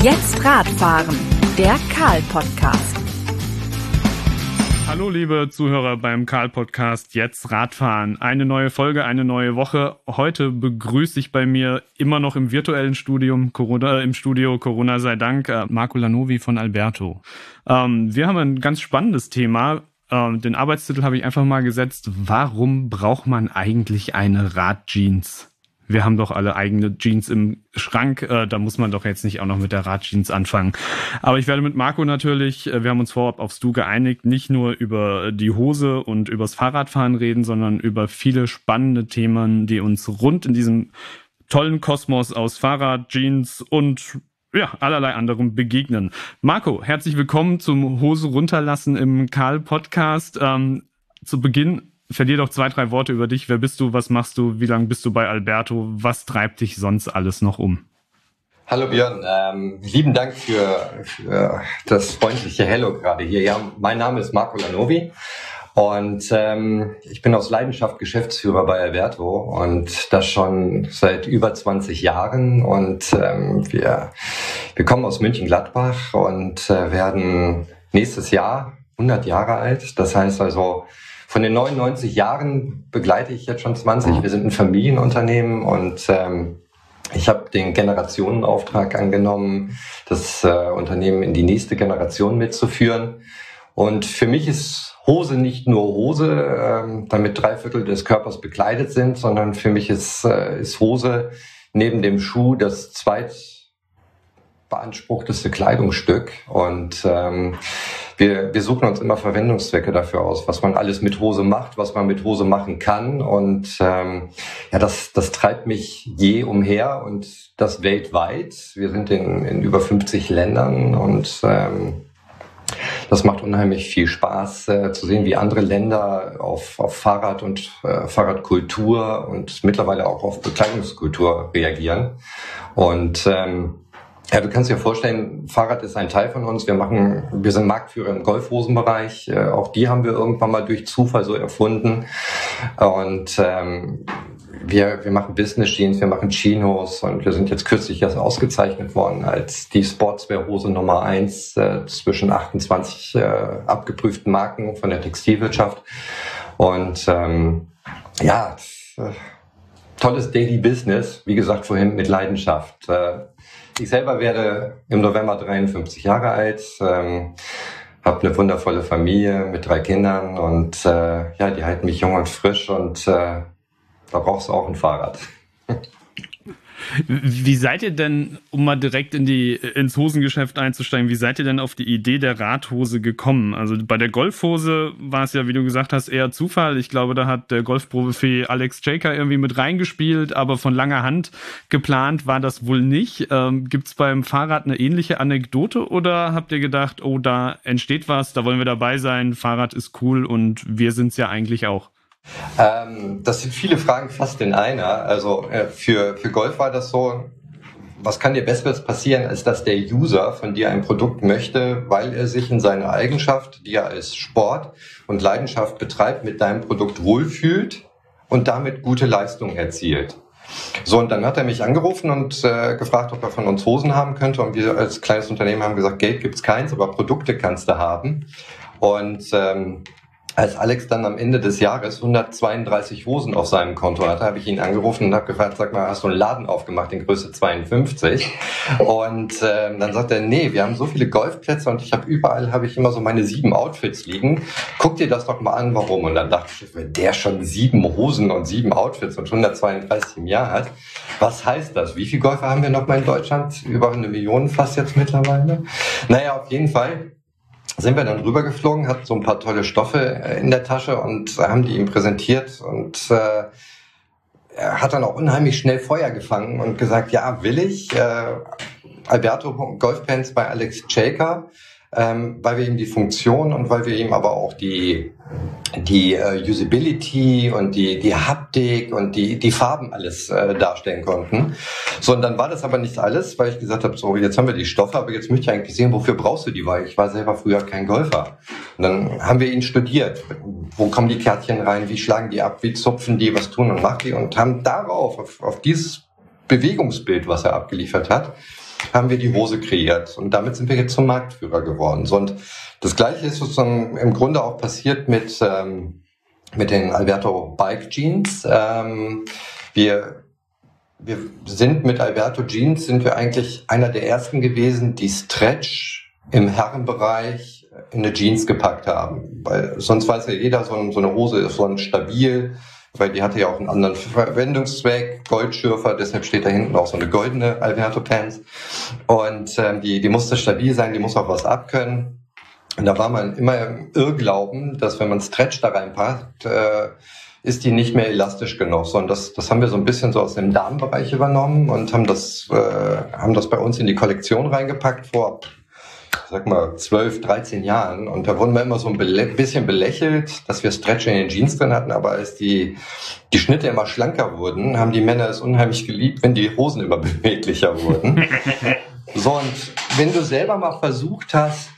Jetzt Radfahren, der Karl-Podcast. Hallo liebe Zuhörer beim Karl-Podcast Jetzt Radfahren. Eine neue Folge, eine neue Woche. Heute begrüße ich bei mir immer noch im virtuellen Studium, Corona sei Dank, Marco Lanovi von Alberto. Wir haben ein ganz spannendes Thema. Den Arbeitstitel habe ich einfach mal gesetzt: Warum braucht man eigentlich eine Radjeans? Wir haben doch alle eigene Jeans im Schrank, da muss man doch jetzt nicht auch noch mit der Radjeans anfangen. Aber ich werde mit Marco natürlich, wir haben uns vorab aufs Du geeinigt, nicht nur über die Hose und übers Fahrradfahren reden, sondern über viele spannende Themen, die uns rund in diesem tollen Kosmos aus Fahrrad, Jeans und allerlei anderem begegnen. Marco, herzlich willkommen zum Hose runterlassen im Karl-Podcast. Zu Beginn verlier doch 2-3 Worte über dich. Wer bist du? Was machst du? Wie lange bist du bei Alberto? Was treibt dich sonst alles noch um? Hallo Björn, lieben Dank für das freundliche Hello gerade hier. Ja, mein Name ist Marco Lanovi und ich bin aus Leidenschaft Geschäftsführer bei Alberto und das schon seit über 20 Jahren. Und wir kommen aus Mönchengladbach und werden nächstes Jahr 100 Jahre alt. Das heißt also, von den 99 Jahren begleite ich jetzt schon 20. Wir sind ein Familienunternehmen und ich habe den Generationenauftrag angenommen, das Unternehmen in die nächste Generation mitzuführen. Und für mich ist Hose nicht nur Hose, damit 3/4 des Körpers bekleidet sind, sondern für mich ist Hose neben dem Schuh das zweitbeanspruchteste Kleidungsstück. Und wir suchen uns immer Verwendungszwecke dafür aus, was man alles mit Hose macht, was man mit Hose machen kann. Und das treibt mich je umher und das weltweit. Wir sind in über 50 Ländern und das macht unheimlich viel Spaß zu sehen, wie andere Länder auf Fahrrad und Fahrradkultur und mittlerweile auch auf Bekleidungskultur reagieren. Und du kannst dir vorstellen, Fahrrad ist ein Teil von uns. Wir sind Marktführer im Golfhosenbereich. Auch die haben wir irgendwann mal durch Zufall so erfunden. Und wir machen Business Jeans, wir machen Chinos und wir sind jetzt kürzlich erst ausgezeichnet worden als die Sportswear-Hose Nummer 1 zwischen 28 abgeprüften Marken von der Textilwirtschaft. Und tolles Daily Business, wie gesagt vorhin mit Leidenschaft. Ich selber werde im November 53 Jahre alt, habe eine wundervolle Familie mit 3 Kindern und die halten mich jung und frisch und da brauchst du auch ein Fahrrad. Wie seid ihr denn, um mal direkt ins Hosengeschäft einzusteigen, wie seid ihr denn auf die Idee der Radhose gekommen? Also bei der Golfhose war es ja, wie du gesagt hast, eher Zufall. Ich glaube, da hat der Golfprofi Alex Jaker irgendwie mit reingespielt, aber von langer Hand geplant war das wohl nicht. Gibt's beim Fahrrad eine ähnliche Anekdote oder habt ihr gedacht, oh, da entsteht was, da wollen wir dabei sein, Fahrrad ist cool und wir sind's ja eigentlich auch? Das sind viele Fragen fast in einer. Also für Golf war das so, was kann dir Besseres passieren, als dass der User von dir ein Produkt möchte, weil er sich in seiner Eigenschaft, die er als Sport und Leidenschaft betreibt, mit deinem Produkt wohlfühlt und damit gute Leistung erzielt. So, und dann hat er mich angerufen und gefragt, ob er von uns Hosen haben könnte. Und wir als kleines Unternehmen haben gesagt, Geld gibt's keins, aber Produkte kannst du haben. Und als Alex dann am Ende des Jahres 132 Hosen auf seinem Konto hatte, habe ich ihn angerufen und habe gefragt, sag mal, hast du einen Laden aufgemacht in Größe 52? Und dann sagt er, nee, wir haben so viele Golfplätze und überall habe ich immer so meine 7 Outfits liegen. Guck dir das doch mal an, warum. Und dann dachte ich, wenn der schon 7 Hosen und 7 Outfits und 132 im Jahr hat, was heißt das? Wie viele Golfer haben wir noch mal in Deutschland? Über 1 Million fast jetzt mittlerweile. Naja, auf jeden Fall sind wir dann rübergeflogen, hatten so ein paar tolle Stoffe in der Tasche und haben die ihm präsentiert und er hat dann auch unheimlich schnell Feuer gefangen und gesagt, ja, will ich. Alberto Golfpants bei Alex Jaker, weil wir ihm die Funktion und weil wir ihm aber auch die Usability und die Haptik und die Farben alles darstellen konnten. So, und dann war das aber nicht alles, weil ich gesagt habe, so, jetzt haben wir die Stoffe, aber jetzt möchte ich eigentlich sehen, wofür brauchst du die, weil ich war selber früher kein Golfer. Und dann haben wir ihn studiert. Wo kommen die Kärtchen rein, wie schlagen die ab, wie zupfen die, was tun und machen die und haben darauf, auf dieses Bewegungsbild, was er abgeliefert hat, haben wir die Hose kreiert. Und damit sind wir jetzt zum Marktführer geworden. So, und das Gleiche ist sozusagen im Grunde auch passiert mit den Alberto Bike Jeans. Wir sind mit Alberto Jeans eigentlich einer der ersten gewesen, die Stretch im Herrenbereich in eine Jeans gepackt haben. Weil sonst weiß ja jeder, so eine Hose ist so stabil, weil die hatte ja auch einen anderen Verwendungszweck, Goldschürfer, deshalb steht da hinten auch so eine goldene Alberto Pants. Und die musste stabil sein, die muss auch was abkönnen. Und da war man immer im Irrglauben, dass wenn man Stretch da reinpackt, ist die nicht mehr elastisch genug. Sondern das haben wir so ein bisschen so aus dem Damenbereich übernommen und haben das bei uns in die Kollektion reingepackt vor, sag mal, 12, 13 Jahren. Und da wurden wir immer so ein bisschen belächelt, dass wir Stretch in den Jeans drin hatten. Aber als die Schnitte immer schlanker wurden, haben die Männer es unheimlich geliebt, wenn die Hosen immer beweglicher wurden. So, und wenn du selber mal versucht hast,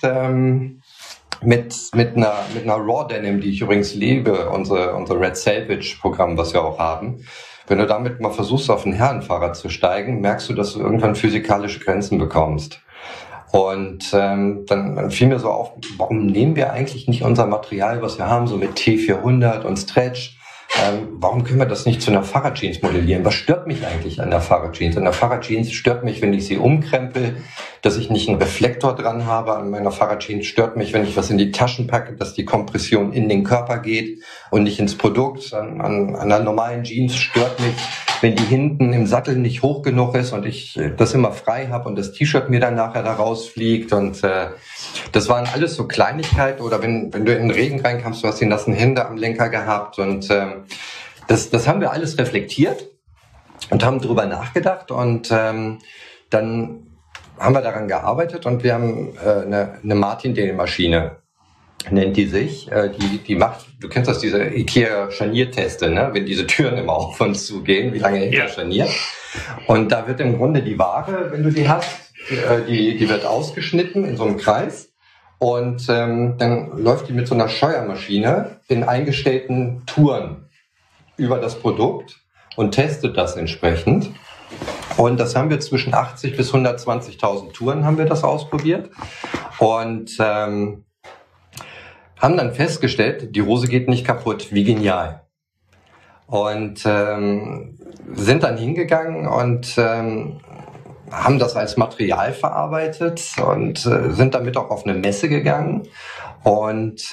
mit einer Raw Denim, die ich übrigens liebe, unser Red Salvage Programm, was wir auch haben, wenn du damit mal versuchst, auf ein Herrenfahrrad zu steigen, merkst du, dass du irgendwann physikalische Grenzen bekommst. Und dann fiel mir so auf, warum nehmen wir eigentlich nicht unser Material, was wir haben, so mit T400 und Stretch, warum können wir das nicht zu einer Fahrradjeans modellieren? Was stört mich eigentlich an der Fahrradjeans? An der Fahrradjeans stört mich, wenn ich sie umkrempel, dass ich nicht einen Reflektor dran habe. An meiner Fahrradjeans stört mich, wenn ich was in die Taschen packe, dass die Kompression in den Körper geht und nicht ins Produkt. An einer normalen Jeans stört mich, wenn die hinten im Sattel nicht hoch genug ist und ich das immer frei habe und das T-Shirt mir dann nachher da rausfliegt. Und das waren alles so Kleinigkeiten. Oder wenn du in den Regen reinkamst, du hast die nassen Hände am Lenker gehabt. Und das haben wir alles reflektiert und haben drüber nachgedacht. Und dann haben wir daran gearbeitet und wir haben eine Martindale-Maschine, nennt die sich. Die macht, du kennst das, diese IKEA-Scharnierteste, ne? Wenn diese Türen immer auf und zu gehen, wie lange hält das Scharnier? Und da wird im Grunde die Ware, wenn du die hast, die wird ausgeschnitten in so einem Kreis und dann läuft die mit so einer Scheuermaschine in eingestellten Touren über das Produkt und testet das entsprechend. Und das haben wir zwischen 80 bis 120.000 Touren haben wir das ausprobiert und haben dann festgestellt, die Hose geht nicht kaputt, wie genial. Und sind dann hingegangen und haben das als Material verarbeitet und sind damit auch auf eine Messe gegangen und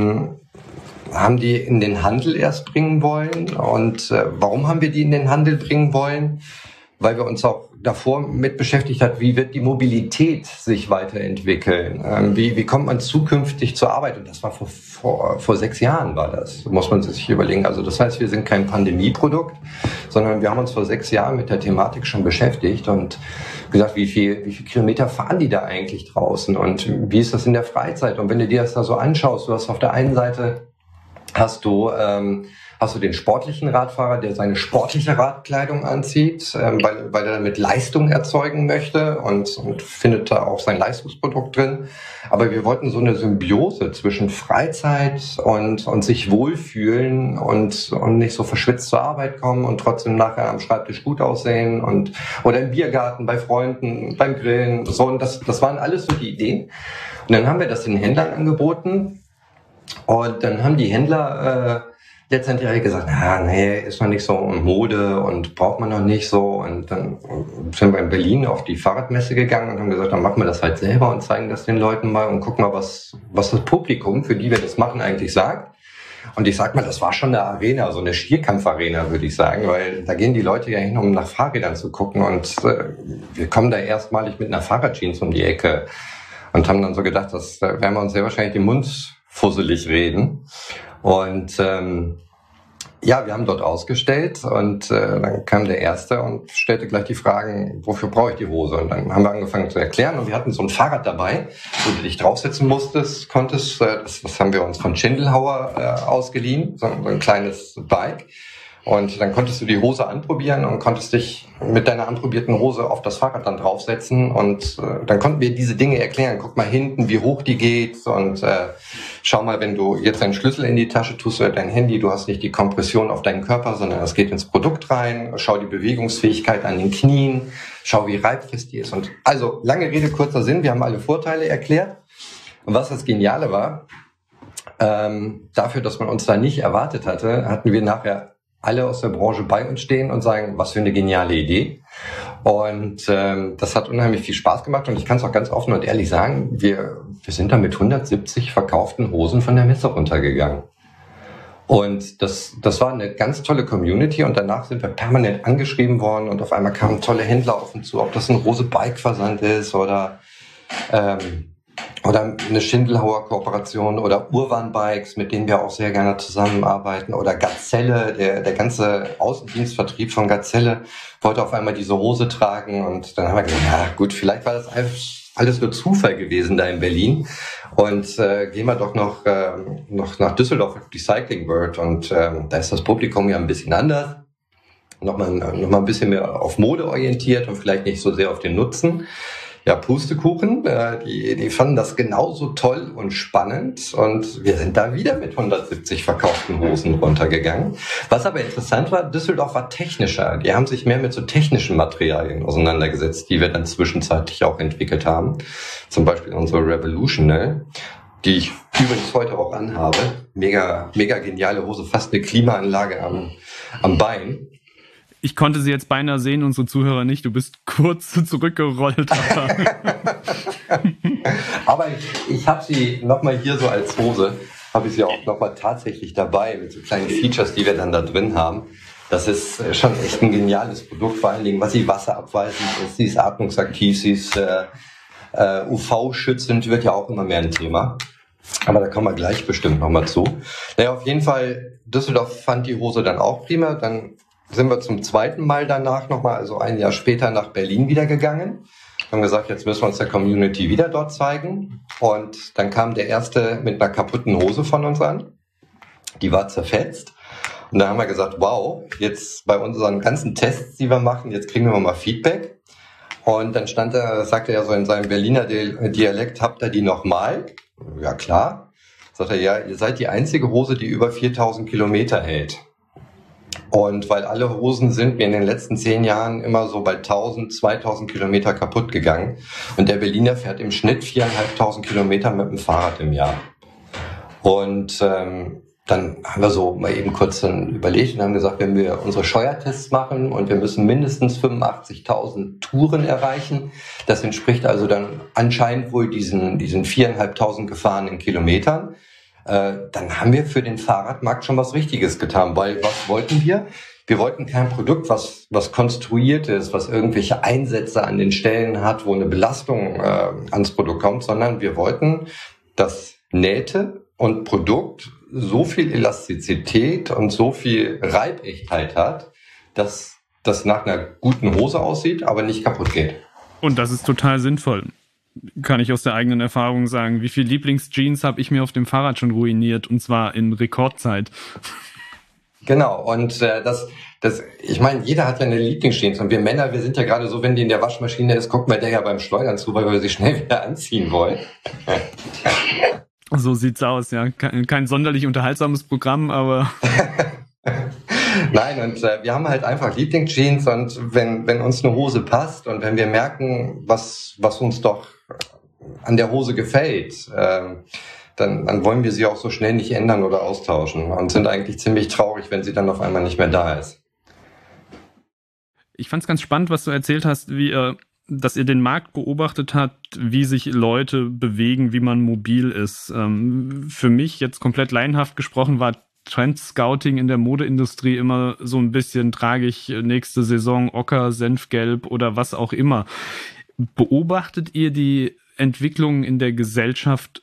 haben die in den Handel erst bringen wollen. Und warum haben wir die in den Handel bringen wollen? Weil wir uns auch davor mit beschäftigt hat, wie wird die Mobilität sich weiterentwickeln? Wie kommt man zukünftig zur Arbeit? Und das war vor 6 Jahren war das, muss man sich überlegen. Also das heißt, wir sind kein Pandemieprodukt, sondern wir haben uns vor 6 Jahren mit der Thematik schon beschäftigt und gesagt, wie viel Kilometer fahren die da eigentlich draußen und wie ist das in der Freizeit? Und wenn du dir das da so anschaust, du hast auf der einen Seite hast du den sportlichen Radfahrer, der seine sportliche Radkleidung anzieht, weil er damit Leistung erzeugen möchte und findet da auch sein Leistungsprodukt drin. Aber wir wollten so eine Symbiose zwischen Freizeit und sich wohlfühlen und nicht so verschwitzt zur Arbeit kommen und trotzdem nachher am Schreibtisch gut aussehen oder im Biergarten bei Freunden, beim Grillen. So, und das waren alles so die Ideen. Und dann haben wir das den Händlern angeboten und dann haben die Händler letztendlich gesagt, nee, ist noch nicht so Mode und braucht man noch nicht so. Und dann sind wir in Berlin auf die Fahrradmesse gegangen und haben gesagt, dann machen wir das halt selber und zeigen das den Leuten mal und gucken mal, was das Publikum, für die wir das machen, eigentlich sagt. Und ich sag mal, das war schon eine Arena, so eine Stierkampfarena, würde ich sagen, weil da gehen die Leute ja hin, um nach Fahrrädern zu gucken. Und wir kommen da erstmalig mit einer Fahrradjeans um die Ecke und haben dann so gedacht, das werden wir uns sehr wahrscheinlich den Mund fusselig reden. Und wir haben dort ausgestellt und dann kam der Erste und stellte gleich die Fragen, wofür brauche ich die Hose? Und dann haben wir angefangen zu erklären und wir hatten so ein Fahrrad dabei, wo du dich draufsetzen konntest. Das haben wir uns von Schindelhauer ausgeliehen, so ein kleines Bike. Und dann konntest du die Hose anprobieren und konntest dich mit deiner anprobierten Hose auf das Fahrrad dann draufsetzen. Und dann konnten wir diese Dinge erklären. Guck mal hinten, wie hoch die geht. Und schau mal, wenn du jetzt deinen Schlüssel in die Tasche tust oder dein Handy, du hast nicht die Kompression auf deinen Körper, sondern es geht ins Produkt rein. Schau die Bewegungsfähigkeit an den Knien. Schau, wie reibfest die ist. Und also, lange Rede, kurzer Sinn. Wir haben alle Vorteile erklärt. Und was das Geniale war, dafür, dass man uns da nicht erwartet hatte, hatten wir nachher alle aus der Branche bei uns stehen und sagen, was für eine geniale Idee. Und das hat unheimlich viel Spaß gemacht. Und ich kann es auch ganz offen und ehrlich sagen, wir sind da mit 170 verkauften Hosen von der Messe runtergegangen. Und das war eine ganz tolle Community. Und danach sind wir permanent angeschrieben worden. Und auf einmal kamen tolle Händler auf uns zu, ob das ein Rose Bike Versand ist oder eine Schindelhauer Kooperation oder Urban Bikes, mit denen wir auch sehr gerne zusammenarbeiten, oder Gazelle, der ganze Außendienstvertrieb von Gazelle wollte auf einmal diese Hose tragen, und dann haben wir gesagt, ja gut, vielleicht war das alles nur Zufall gewesen da in Berlin, und gehen wir doch noch nach Düsseldorf auf die Cycling World, und da ist das Publikum ja ein bisschen anders, noch mal ein bisschen mehr auf Mode orientiert und vielleicht nicht so sehr auf den Nutzen. Ja, Pustekuchen, die fanden das genauso toll und spannend, und wir sind da wieder mit 170 verkauften Hosen runtergegangen. Was aber interessant war, Düsseldorf war technischer. Die haben sich mehr mit so technischen Materialien auseinandergesetzt, die wir dann zwischenzeitlich auch entwickelt haben. Zum Beispiel unsere Revolution, die ich übrigens heute auch anhabe. Mega geniale Hose, fast eine Klimaanlage am Bein. Ich konnte sie jetzt beinahe sehen, unsere Zuhörer nicht. Du bist kurz zurückgerollt. Aber ich habe sie nochmal hier so als Hose, habe ich sie auch nochmal tatsächlich dabei mit so kleinen Features, die wir dann da drin haben. Das ist schon echt ein geniales Produkt, vor allen Dingen, was sie wasserabweisend ist. Sie ist atmungsaktiv, sie ist UV-schützend, wird ja auch immer mehr ein Thema. Aber da kommen wir gleich bestimmt nochmal zu. Naja, auf jeden Fall, Düsseldorf fand die Hose dann auch prima. Dann sind wir zum zweiten Mal danach nochmal, also ein Jahr später, nach Berlin wieder gegangen. Haben gesagt, jetzt müssen wir uns der Community wieder dort zeigen. Und dann kam der erste mit einer kaputten Hose von uns an. Die war zerfetzt. Und da haben wir gesagt, wow, jetzt bei unseren ganzen Tests, die wir machen, jetzt kriegen wir mal Feedback. Und dann sagte er so in seinem Berliner Dialekt, habt ihr die nochmal? Ja, klar. Sagt er, ja, ihr seid die einzige Hose, die über 4000 Kilometer hält. Und weil alle Hosen sind mir in den letzten 10 Jahren immer so bei 1000, 2000 Kilometer kaputt gegangen. Und der Berliner fährt im Schnitt 4.500 Kilometer mit dem Fahrrad im Jahr. Und dann haben wir so mal eben kurz dann überlegt und haben gesagt, wenn wir unsere Scheuertests machen und wir müssen mindestens 85.000 Touren erreichen, das entspricht also dann anscheinend wohl diesen 4.500 gefahrenen Kilometern, dann haben wir für den Fahrradmarkt schon was Richtiges getan, weil was wollten wir? Wir wollten kein Produkt, was konstruiert ist, was irgendwelche Einsätze an den Stellen hat, wo eine Belastung ans Produkt kommt, sondern wir wollten, dass Nähte und Produkt so viel Elastizität und so viel Reibechtheit hat, dass das nach einer guten Hose aussieht, aber nicht kaputt geht. Und das ist total sinnvoll. Kann ich aus der eigenen Erfahrung sagen. Wie viele Lieblingsjeans habe ich mir auf dem Fahrrad schon ruiniert, und zwar in Rekordzeit. Genau, und ich meine, jeder hat ja eine Lieblingsjeans, und wir Männer, wir sind ja gerade so, wenn die in der Waschmaschine ist, gucken wir der ja beim Schleudern zu, weil wir sie schnell wieder anziehen wollen. So sieht's aus, ja. Kein sonderlich unterhaltsames Programm, aber... Nein, und wir haben halt einfach Lieblingsjeans, und wenn uns eine Hose passt und wenn wir merken, was uns doch an der Hose gefällt, dann wollen wir sie auch so schnell nicht ändern oder austauschen und sind eigentlich ziemlich traurig, wenn sie dann auf einmal nicht mehr da ist. Ich fand's ganz spannend, was du erzählt hast, dass ihr den Markt beobachtet habt, wie sich Leute bewegen, wie man mobil ist. Für mich, jetzt komplett laienhaft gesprochen, war Trend-Scouting in der Modeindustrie immer so ein bisschen tragisch, nächste Saison Ocker, Senfgelb oder was auch immer. Beobachtet ihr die Entwicklung in der Gesellschaft?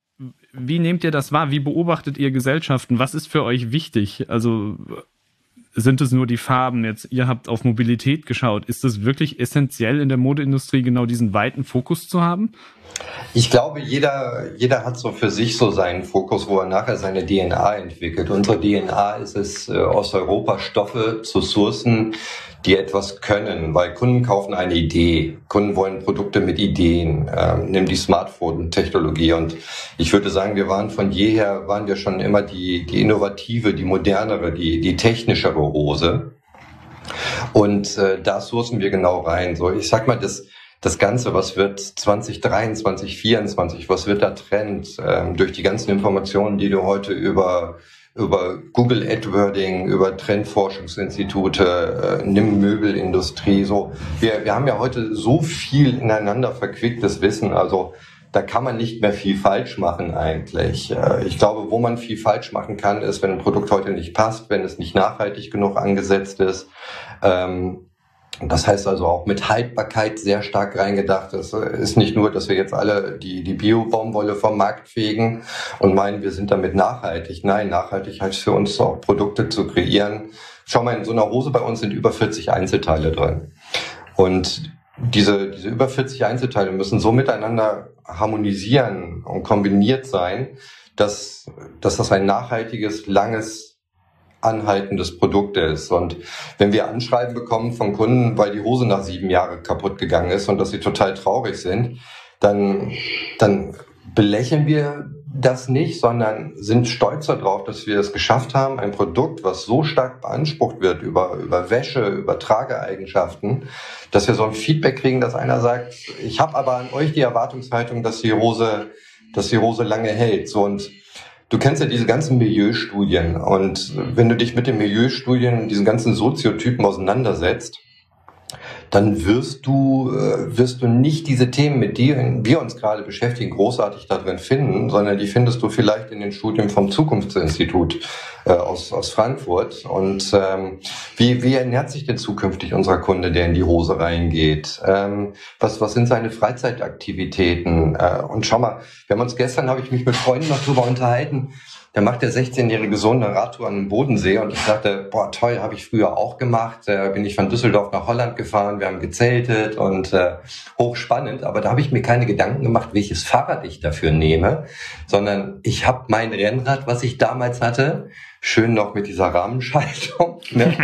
Wie nehmt ihr das wahr? Wie beobachtet ihr Gesellschaften? Was ist für euch wichtig? Also sind es nur die Farben? Jetzt, ihr habt auf Mobilität geschaut. Ist es wirklich essentiell in der Modeindustrie, genau diesen weiten Fokus zu haben? Ich glaube, jeder hat so für sich so seinen Fokus, wo er nachher seine DNA entwickelt. Unsere DNA ist es, aus Europa Stoffe zu sourcen, die etwas können, weil Kunden kaufen eine Idee. Kunden wollen Produkte mit Ideen. Nimm die Smartphone-Technologie. Und ich würde sagen, von jeher waren wir schon immer die innovative, die modernere, die technischere Hose. Und da sourcen wir genau rein. So, ich sag mal, das Ganze, was wird 2023, 2024, was wird da Trend? Durch die ganzen Informationen, die du heute über Google AdWording, über Trendforschungsinstitute, nimm Möbelindustrie, so. Wir haben ja heute so viel ineinander verquicktes Wissen, also da kann man nicht mehr viel falsch machen eigentlich. Ich glaube, wo man viel falsch machen kann, ist, wenn ein Produkt heute nicht passt, wenn es nicht nachhaltig genug angesetzt ist. Das heißt also auch mit Haltbarkeit sehr stark reingedacht. Es ist nicht nur, dass wir jetzt alle die Bio-Baumwolle vom Markt fegen und meinen, wir sind damit nachhaltig. Nein, nachhaltig heißt für uns auch Produkte zu kreieren. Schau mal, in so einer Hose bei uns sind über 40 Einzelteile drin. Und diese über 40 Einzelteile müssen so miteinander harmonisieren und kombiniert sein, dass das ein nachhaltiges, langes, anhaltendes Produkt ist. Und wenn wir Anschreiben bekommen von Kunden, weil die Hose nach 7 Jahren kaputt gegangen ist und dass sie total traurig sind, dann belächeln wir das nicht, sondern sind stolz darauf, dass wir es geschafft haben, ein Produkt, was so stark beansprucht wird über Wäsche, über Trageeigenschaften, dass wir so ein Feedback kriegen, dass einer sagt, ich habe aber an euch die Erwartungshaltung, dass die Hose lange hält. So, und du kennst ja diese ganzen Milieustudien, und wenn du dich mit den Milieustudien, diesen ganzen Soziotypen auseinandersetzt, dann wirst du nicht diese Themen, mit denen wir uns gerade beschäftigen, großartig darin finden, sondern die findest du vielleicht in den Studien vom Zukunftsinstitut aus Frankfurt. Und wie ernährt sich denn zukünftig unser Kunde, der in die Hose reingeht? Was sind seine Freizeitaktivitäten? Und schau mal, habe ich mich mit Freunden noch drüber unterhalten. Da macht der 16-jährige Sohn eine Radtour an den Bodensee, und ich dachte, boah, toll, habe ich früher auch gemacht. Bin ich von Düsseldorf nach Holland gefahren, wir haben gezeltet und hochspannend. Aber da habe ich mir keine Gedanken gemacht, welches Fahrrad ich dafür nehme, sondern ich habe mein Rennrad, was ich damals hatte, schön noch mit dieser Rahmenschaltung, ne?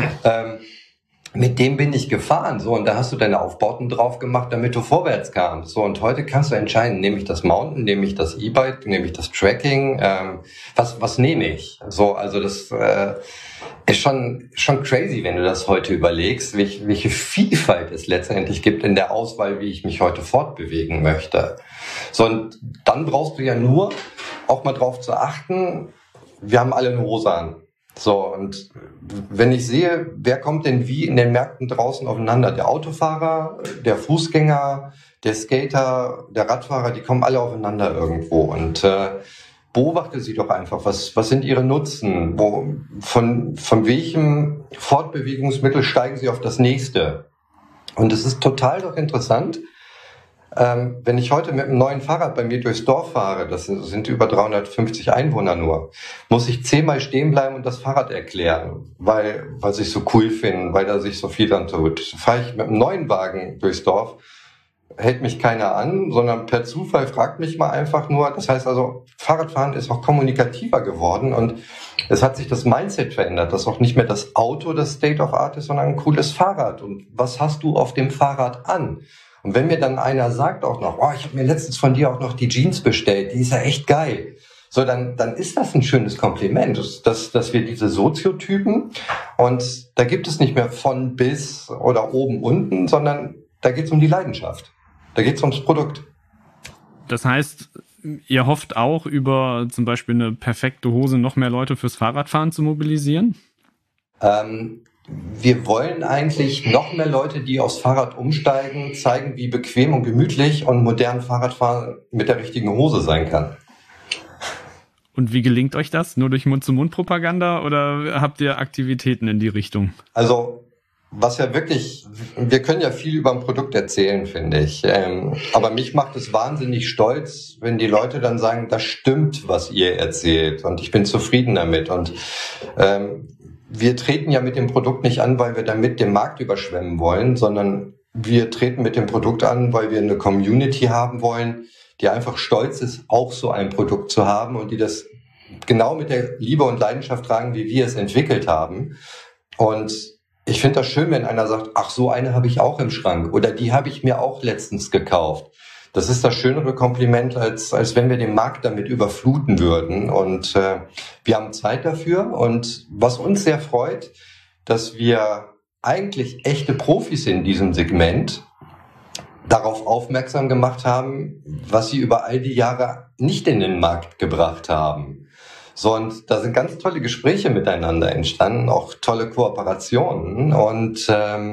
Mit dem bin ich gefahren, so, und da hast du deine Aufbauten drauf gemacht, damit du vorwärts kamst. So, und heute kannst du entscheiden, nehme ich das Mountain, nehme ich das E-Bike, nehme ich das Tracking, was nehme ich? So, also das ist schon crazy, wenn du das heute überlegst, welche Vielfalt es letztendlich gibt in der Auswahl, wie ich mich heute fortbewegen möchte. So, und dann brauchst du ja nur auch mal drauf zu achten, wir haben alle eine Hose an. So, und wenn ich sehe, wer kommt denn wie in den Märkten draußen aufeinander? Der Autofahrer, der Fußgänger, der Skater, der Radfahrer, die kommen alle aufeinander irgendwo. Und beobachte sie doch einfach, was sind ihre Nutzen? Von welchem Fortbewegungsmittel steigen sie auf das nächste? Und es ist total doch interessant, wenn ich heute mit einem neuen Fahrrad bei mir durchs Dorf fahre, das sind über 350 Einwohner nur, muss ich 10-mal stehen bleiben und das Fahrrad erklären, weil sie es so cool finden, weil da sich so viel dran tut. Fahre ich mit einem neuen Wagen durchs Dorf, hält mich keiner an, sondern per Zufall fragt mich mal einfach nur. Das heißt also, Fahrradfahren ist auch kommunikativer geworden, und es hat sich das Mindset verändert, dass auch nicht mehr das Auto das State of Art ist, sondern ein cooles Fahrrad. Und was hast du auf dem Fahrrad an? Und wenn mir dann einer sagt auch noch, oh, ich habe mir letztens von dir auch noch die Jeans bestellt, die ist ja echt geil. So, dann ist das ein schönes Kompliment, dass wir diese Soziotypen, und da gibt es nicht mehr von bis oder oben unten, sondern da geht es um die Leidenschaft. Da geht es ums Produkt. Das heißt, ihr hofft auch, über zum Beispiel eine perfekte Hose noch mehr Leute fürs Fahrradfahren zu mobilisieren? Wir wollen eigentlich noch mehr Leute, die aufs Fahrrad umsteigen, zeigen, wie bequem und gemütlich und modern Fahrradfahren mit der richtigen Hose sein kann. Und wie gelingt euch das? Nur durch Mund-zu-Mund-Propaganda, oder habt ihr Aktivitäten in die Richtung? Also, wir können ja viel über ein Produkt erzählen, finde ich. Aber mich macht es wahnsinnig stolz, wenn die Leute dann sagen, das stimmt, was ihr erzählt, und ich bin zufrieden damit. Und wir treten ja mit dem Produkt nicht an, weil wir damit den Markt überschwemmen wollen, sondern wir treten mit dem Produkt an, weil wir eine Community haben wollen, die einfach stolz ist, auch so ein Produkt zu haben und die das genau mit der Liebe und Leidenschaft tragen, wie wir es entwickelt haben. Und ich finde das schön, wenn einer sagt, ach, so eine habe ich auch im Schrank oder die habe ich mir auch letztens gekauft. Das ist das schönere Kompliment, als wenn wir den Markt damit überfluten würden. Und wir haben Zeit dafür. Und was uns sehr freut, dass wir eigentlich echte Profis in diesem Segment darauf aufmerksam gemacht haben, was sie über all die Jahre nicht in den Markt gebracht haben. So, und da sind ganz tolle Gespräche miteinander entstanden, auch tolle Kooperationen. Und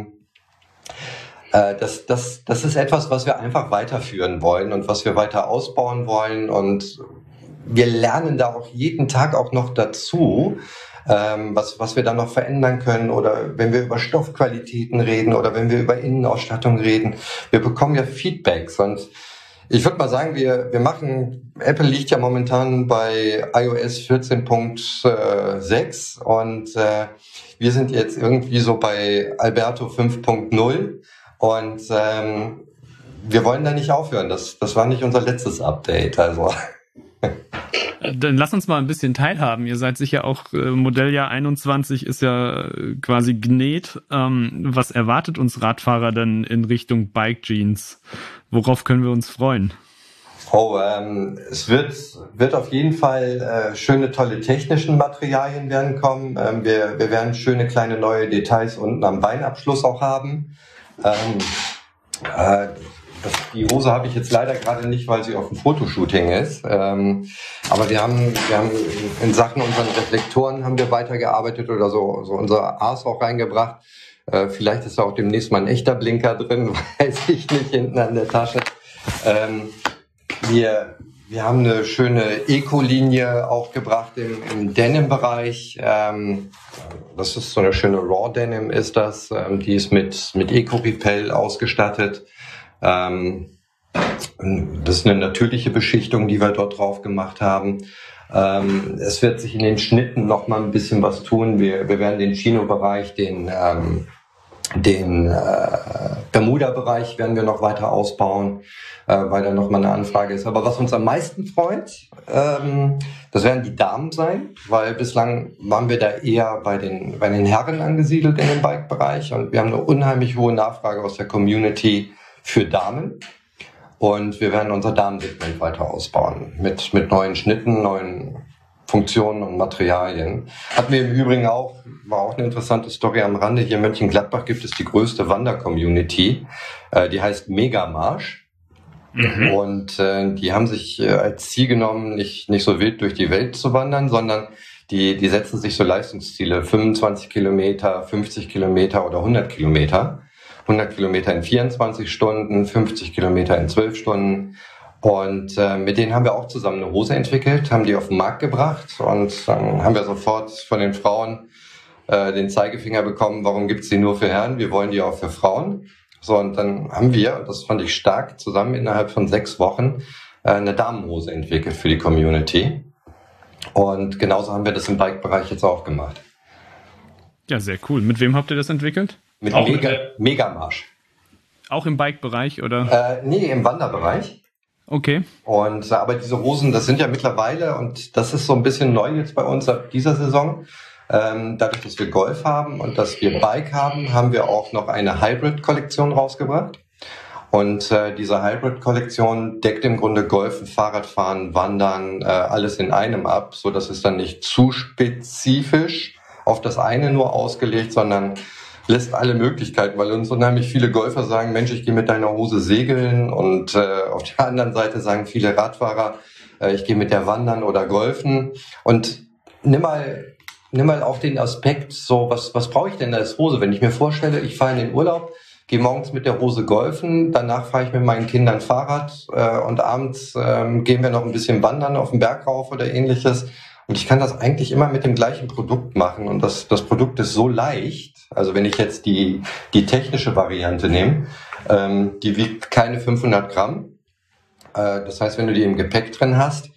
das ist etwas, was wir einfach weiterführen wollen und was wir weiter ausbauen wollen. Und wir lernen da auch jeden Tag auch noch dazu, was wir da noch verändern können. Oder wenn wir über Stoffqualitäten reden oder wenn wir über Innenausstattung reden. Wir bekommen ja Feedbacks. Und ich würde mal sagen, Apple liegt ja momentan bei iOS 14.6 und wir sind jetzt irgendwie so bei Alberto 5.0. Und wir wollen da nicht aufhören. Das war nicht unser letztes Update. Also. Dann lass uns mal ein bisschen teilhaben. Ihr seid sicher auch, Modelljahr 21 ist ja quasi genäht. Was erwartet uns Radfahrer denn in Richtung Bike Jeans? Worauf können wir uns freuen? Es wird auf jeden Fall schöne, tolle technischen Materialien werden kommen. Wir werden schöne kleine neue Details unten am Beinabschluss auch haben. Die Hose habe ich jetzt leider gerade nicht, weil sie auf dem Fotoshooting ist. Aber wir haben in Sachen unseren Reflektoren haben wir weitergearbeitet oder so unser A's auch reingebracht. Vielleicht ist da auch demnächst mal ein echter Blinker drin, weiß ich nicht, hinten an der Tasche. Wir haben eine schöne Eco-Linie auch gebracht im Denim-Bereich. Das ist so eine schöne Raw Denim ist das. Die ist mit Eco-Repel ausgestattet. Das ist eine natürliche Beschichtung, die wir dort drauf gemacht haben. Es wird sich in den Schnitten noch mal ein bisschen was tun. Wir werden den Chino-Bereich, den Bermuda-Bereich werden wir noch weiter ausbauen, weil da noch mal eine Anfrage ist. Aber was uns am meisten freut, das werden die Damen sein, weil bislang waren wir da eher bei den Herren angesiedelt in dem Bike-Bereich und wir haben eine unheimlich hohe Nachfrage aus der Community für Damen. Und wir werden unser Damensegment weiter ausbauen mit neuen Schnitten, neuen Funktionen und Materialien. Hatten wir im Übrigen war auch eine interessante Story am Rande. Hier in Mönchengladbach gibt es die größte Wander-Community. Die heißt Megamarsch. Mhm. Und die haben sich als Ziel genommen, nicht so wild durch die Welt zu wandern, sondern die setzen sich so Leistungsziele, 25 Kilometer, 50 Kilometer oder 100 Kilometer. 100 Kilometer in 24 Stunden, 50 Kilometer in 12 Stunden. Und mit denen haben wir auch zusammen eine Hose entwickelt, haben die auf den Markt gebracht und dann haben wir sofort von den Frauen den Zeigefinger bekommen, warum gibt's die nur für Herren, wir wollen die auch für Frauen. So, und dann haben wir, und das fand ich stark, zusammen innerhalb von 6 Wochen eine Damenhose entwickelt für die Community. Und genauso haben wir das im Bike-Bereich jetzt auch gemacht. Ja, sehr cool. Mit wem habt ihr das entwickelt? Mit Megamarsch. Auch im Bike-Bereich, oder? Nee, im Wanderbereich. Okay. Und aber diese Hosen, das sind ja mittlerweile, und das ist so ein bisschen neu jetzt bei uns ab dieser Saison, dadurch, dass wir Golf haben und dass wir Bike haben wir auch noch eine Hybrid-Kollektion rausgebracht. Und diese Hybrid-Kollektion deckt im Grunde Golfen, Fahrradfahren, Wandern, alles in einem ab, so dass es dann nicht zu spezifisch auf das eine nur ausgelegt, sondern lässt alle Möglichkeiten, weil uns unheimlich viele Golfer sagen, Mensch, ich gehe mit deiner Hose segeln, und auf der anderen Seite sagen viele Radfahrer, ich gehe mit der wandern oder golfen. Und nimm mal auch den Aspekt, so was brauche ich denn als Hose? Wenn ich mir vorstelle, ich fahre in den Urlaub, gehe morgens mit der Hose golfen, danach fahre ich mit meinen Kindern Fahrrad und abends gehen wir noch ein bisschen wandern auf den Berg rauf oder ähnliches. Und ich kann das eigentlich immer mit dem gleichen Produkt machen. Und das Produkt ist so leicht. Also wenn ich jetzt die technische Variante nehme, die wiegt keine 500 Gramm. Das heißt, wenn du die im Gepäck drin hast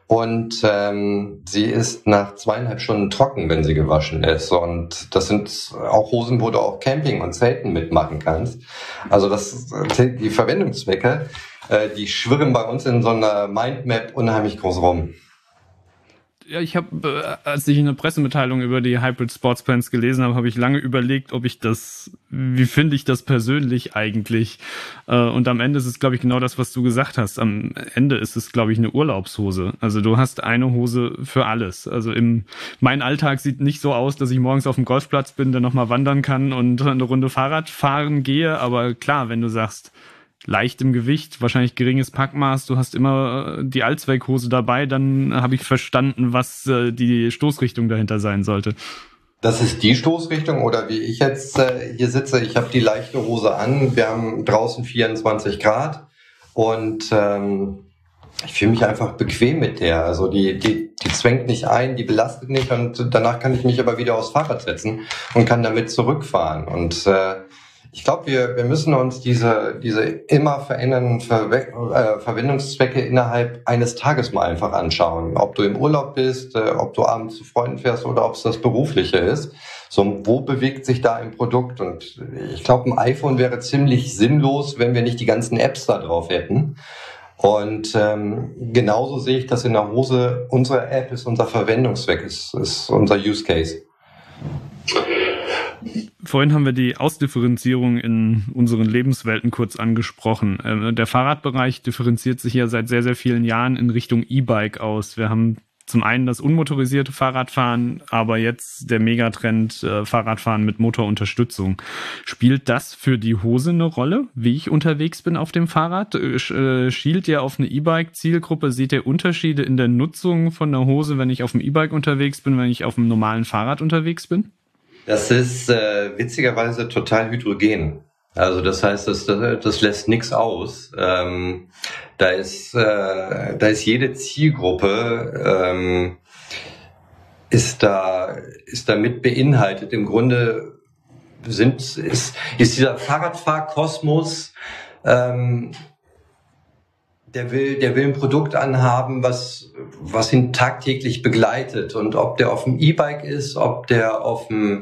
Und sie ist nach 2,5 Stunden trocken, wenn sie gewaschen ist. Und das sind auch Hosen, wo du auch Camping und Zelten mitmachen kannst. Also die Verwendungszwecke, die schwirren bei uns in so einer Mindmap unheimlich groß rum. Ja, ich habe, als ich eine Pressemitteilung über die Hybrid Sports Pants gelesen habe, habe ich lange überlegt, wie finde ich das persönlich eigentlich? Und am Ende ist es, glaube ich, genau das, was du gesagt hast. Am Ende ist es, glaube ich, eine Urlaubshose. Also du hast eine Hose für alles. Also mein Alltag sieht nicht so aus, dass ich morgens auf dem Golfplatz bin, dann nochmal wandern kann und eine Runde Fahrrad fahren gehe. Aber klar, wenn du sagst, leicht im Gewicht, wahrscheinlich geringes Packmaß, du hast immer die Allzweckhose dabei, dann habe ich verstanden, was die Stoßrichtung dahinter sein sollte. Das ist die Stoßrichtung, oder wie ich jetzt hier sitze, ich habe die leichte Hose an, wir haben draußen 24 Grad und ich fühle mich einfach bequem mit der. Also die zwängt nicht ein, die belastet nicht und danach kann ich mich aber wieder aufs Fahrrad setzen und kann damit zurückfahren. Und ich glaube, wir müssen uns diese immer verändernden Verwendungszwecke innerhalb eines Tages mal einfach anschauen. Ob du im Urlaub bist, ob du abends zu Freunden fährst oder ob es das Berufliche ist. So, wo bewegt sich da ein Produkt? Und ich glaube, ein iPhone wäre ziemlich sinnlos, wenn wir nicht die ganzen Apps da drauf hätten. Und genauso sehe ich das in der Hose. Unsere App ist unser Verwendungszweck, ist unser Use Case. Vorhin haben wir die Ausdifferenzierung in unseren Lebenswelten kurz angesprochen. Der Fahrradbereich differenziert sich ja seit sehr, sehr vielen Jahren in Richtung E-Bike aus. Wir haben zum einen das unmotorisierte Fahrradfahren, aber jetzt der Megatrend Fahrradfahren mit Motorunterstützung. Spielt das für die Hose eine Rolle, wie ich unterwegs bin auf dem Fahrrad? Schielt ihr auf eine E-Bike-Zielgruppe? Seht ihr Unterschiede in der Nutzung von der Hose, wenn ich auf dem E-Bike unterwegs bin, wenn ich auf einem normalen Fahrrad unterwegs bin? Das ist witzigerweise total heterogen. Also das heißt, das lässt nichts aus. Da ist jede Zielgruppe ist da mit beinhaltet. Im Grunde ist dieser Fahrradfahrkosmos, der will ein Produkt anhaben, was ihn tagtäglich begleitet. Und ob der auf dem E-Bike ist, ob der auf dem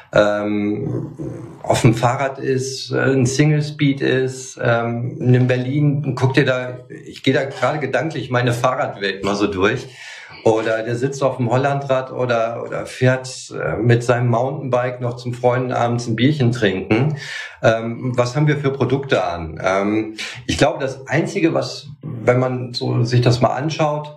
Fahrrad ist, ein Single Speed ist, in Berlin, ich gehe da gerade gedanklich meine Fahrradwelt mal so durch. Oder der sitzt auf dem Hollandrad oder fährt mit seinem Mountainbike noch zum Freunden abends ein Bierchen trinken. Was haben wir für Produkte an? Ich glaube, das Einzige, wenn man so sich das mal anschaut,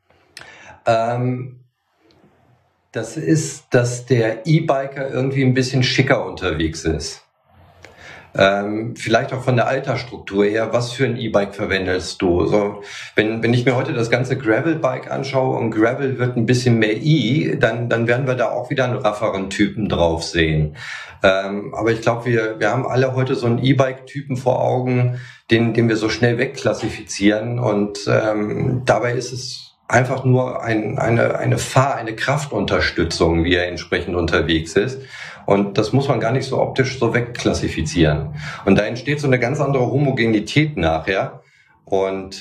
das ist, dass der E-Biker irgendwie ein bisschen schicker unterwegs ist. Vielleicht auch von der Altersstruktur her, was für ein E-Bike verwendest du? So, wenn ich mir heute das ganze Gravel-Bike anschaue und Gravel wird ein bisschen mehr dann werden wir da auch wieder einen rafferen Typen drauf sehen. Aber ich glaube, wir haben alle heute so einen E-Bike-Typen vor Augen, den wir so schnell wegklassifizieren und dabei ist es einfach nur eine Kraftunterstützung, wie er entsprechend unterwegs ist. Und das muss man gar nicht so optisch so wegklassifizieren. Und da entsteht so eine ganz andere Homogenität nachher. Und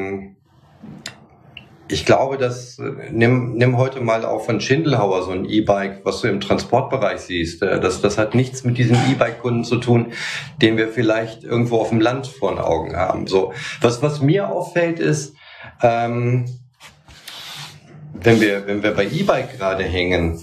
ich glaube, nimm heute mal auch von Schindelhauer so ein E-Bike, was du im Transportbereich siehst. Das hat nichts mit diesem E-Bike-Kunden zu tun, den wir vielleicht irgendwo auf dem Land vor den Augen haben. So, was mir auffällt ist, wenn wir bei E-Bike gerade hängen,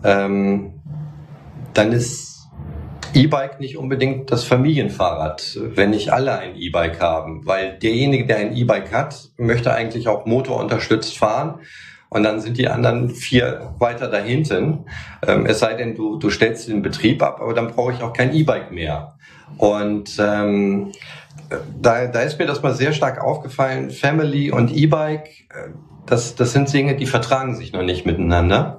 dann ist E-Bike nicht unbedingt das Familienfahrrad, wenn nicht alle ein E-Bike haben. Weil derjenige, der ein E-Bike hat, möchte eigentlich auch motorunterstützt fahren. Und dann sind die anderen 4 weiter dahinten. Es sei denn, du stellst den Betrieb ab, aber dann brauche ich auch kein E-Bike mehr. Und da ist mir das mal sehr stark aufgefallen. Family und E-Bike, das sind Dinge, die vertragen sich noch nicht miteinander.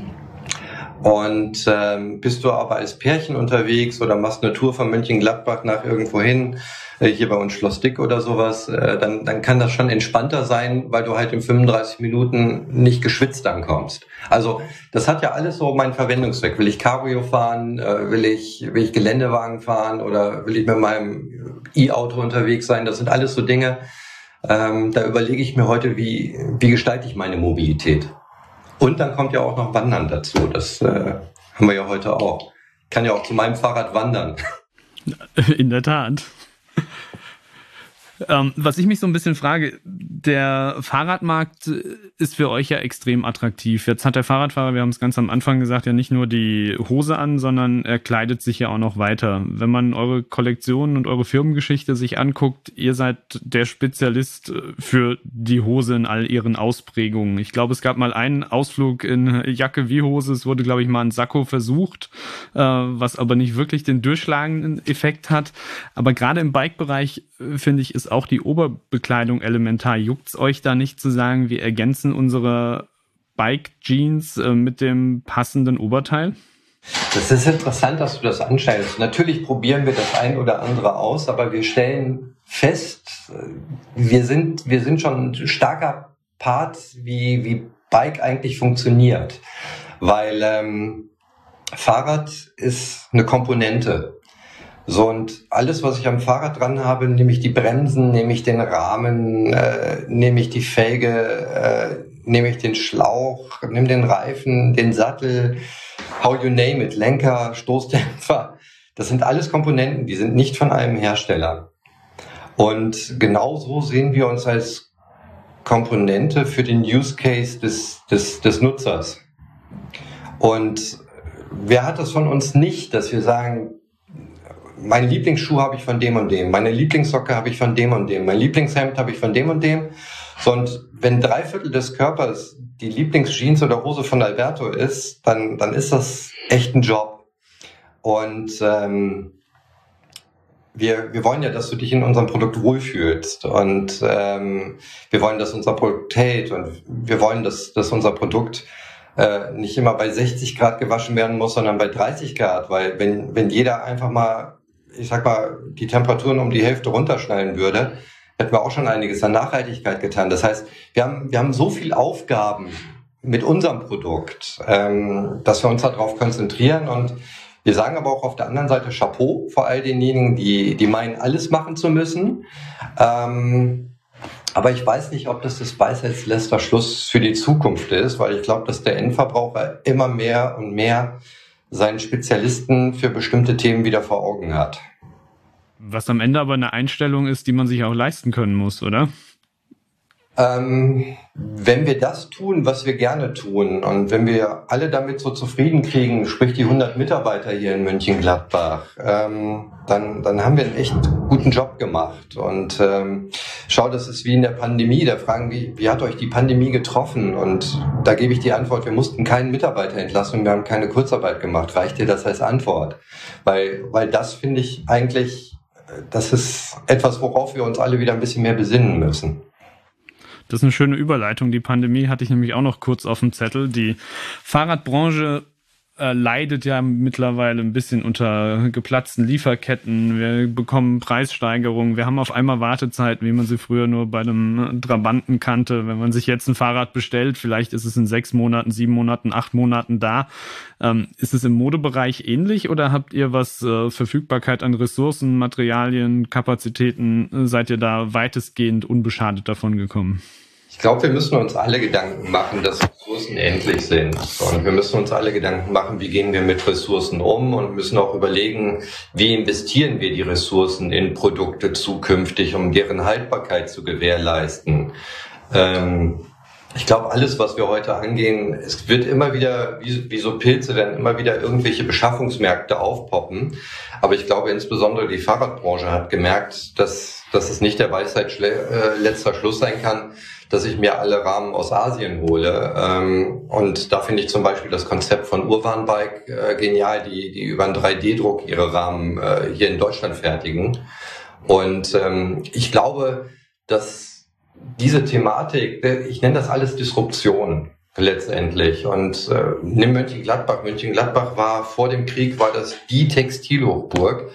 Und bist du aber als Pärchen unterwegs oder machst eine Tour von Mönchengladbach nach irgendwo hin, hier bei uns Schloss Dick oder sowas, dann kann das schon entspannter sein, weil du halt in 35 Minuten nicht geschwitzt ankommst. Also das hat ja alles so meinen Verwendungszweck. Will ich Cabrio fahren, will ich Geländewagen fahren oder will ich mit meinem E-Auto unterwegs sein? Das sind alles so Dinge, Da überlege ich mir heute, wie gestalte ich meine Mobilität. Und dann kommt ja auch noch Wandern dazu. Das haben wir ja heute auch. Ich kann ja auch zu meinem Fahrrad wandern. In der Tat. Was ich mich so ein bisschen frage, der Fahrradmarkt ist für euch ja extrem attraktiv. Jetzt hat der Fahrradfahrer, wir haben es ganz am Anfang gesagt, ja nicht nur die Hose an, sondern er kleidet sich ja auch noch weiter. Wenn man eure Kollektion und eure Firmengeschichte sich anguckt, ihr seid der Spezialist für die Hose in all ihren Ausprägungen. Ich glaube, es gab mal einen Ausflug in Jacke wie Hose. Es wurde, glaube ich, mal ein Sakko versucht, was aber nicht wirklich den durchschlagenden Effekt hat. Aber gerade im Bike-Bereich, finde ich, ist auch die Oberbekleidung elementar. Juckt's euch da nicht zu sagen, wir ergänzen unsere Bike-Jeans mit dem passenden Oberteil? Das ist interessant, dass du das anscheinst. Natürlich probieren wir das ein oder andere aus, aber wir stellen fest, wir sind schon ein starker Part, wie Bike eigentlich funktioniert. Weil Fahrrad ist eine Komponente. So, und alles, was ich am Fahrrad dran habe, nehme ich die Bremsen, nehme ich den Rahmen, nehme ich die Felge, nehme ich den Schlauch, nehme den Reifen, den Sattel, how you name it, Lenker, Stoßdämpfer. Das sind alles Komponenten, die sind nicht von einem Hersteller. Und genauso sehen wir uns als Komponente für den Use Case des Nutzers. Und wer hat das von uns nicht, dass wir sagen, mein Lieblingsschuh habe ich von dem und dem, meine Lieblingssocke habe ich von dem und dem, mein Lieblingshemd habe ich von dem und dem. So, und wenn 3/4 des Körpers die Lieblingsjeans oder Hose von Alberto ist, dann ist das echt ein Job. Und wir wollen ja, dass du dich in unserem Produkt wohlfühlst. Und wir wollen, dass unser Produkt hält. Und wir wollen, dass unser Produkt nicht immer bei 60 Grad gewaschen werden muss, sondern bei 30 Grad. Weil wenn jeder einfach mal, ich sag mal, die Temperaturen um die Hälfte runterschneiden würde, hätten wir auch schon einiges an Nachhaltigkeit getan. Das heißt, wir haben so viel Aufgaben mit unserem Produkt, dass wir uns darauf konzentrieren. Und wir sagen aber auch auf der anderen Seite Chapeau vor all denjenigen, die meinen, alles machen zu müssen. Aber ich weiß nicht, ob das weisheitsletzter Schluss für die Zukunft ist, weil ich glaube, dass der Endverbraucher immer mehr und mehr seinen Spezialisten für bestimmte Themen wieder vor Augen hat. Was am Ende aber eine Einstellung ist, die man sich auch leisten können muss, oder? Wenn wir das tun, was wir gerne tun und wenn wir alle damit so zufrieden kriegen, sprich die 100 Mitarbeiter hier in Mönchengladbach, dann haben wir einen echt guten Job gemacht. Und schau, das ist wie in der Pandemie. Da fragen wir, wie hat euch die Pandemie getroffen? Und da gebe ich die Antwort, wir mussten keinen Mitarbeiter entlassen und wir haben keine Kurzarbeit gemacht. Reicht dir das als Antwort? Weil das finde ich eigentlich, das ist etwas, worauf wir uns alle wieder ein bisschen mehr besinnen müssen. Das ist eine schöne Überleitung. Die Pandemie hatte ich nämlich auch noch kurz auf dem Zettel. Die Fahrradbranche leidet ja mittlerweile ein bisschen unter geplatzten Lieferketten. Wir bekommen Preissteigerungen. Wir haben auf einmal Wartezeiten, wie man sie früher nur bei einem Trabanten kannte. Wenn man sich jetzt ein Fahrrad bestellt, vielleicht ist es in 6 Monaten, 7 Monaten, 8 Monaten da. Ist es im Modebereich ähnlich oder habt ihr, was Verfügbarkeit an Ressourcen, Materialien, Kapazitäten, seid ihr da weitestgehend unbeschadet davon gekommen? Ich glaube, wir müssen uns alle Gedanken machen, dass Ressourcen endlich sind. Und wir müssen uns alle Gedanken machen, wie gehen wir mit Ressourcen um und müssen auch überlegen, wie investieren wir die Ressourcen in Produkte zukünftig, um deren Haltbarkeit zu gewährleisten. Ich glaube, alles, was wir heute angehen, es wird immer wieder, wie so Pilze, werden immer wieder irgendwelche Beschaffungsmärkte aufpoppen. Aber ich glaube, insbesondere die Fahrradbranche hat gemerkt, dass es nicht der Weisheit letzter Schluss sein kann, dass ich mir alle Rahmen aus Asien hole. Und da finde ich zum Beispiel das Konzept von Urban Bike genial, die über einen 3D-Druck ihre Rahmen hier in Deutschland fertigen. Und ich glaube, dass diese Thematik, ich nenne das alles Disruption letztendlich. Und nimm Mönchengladbach. Mönchengladbach war vor dem Krieg, war das die Textilhochburg.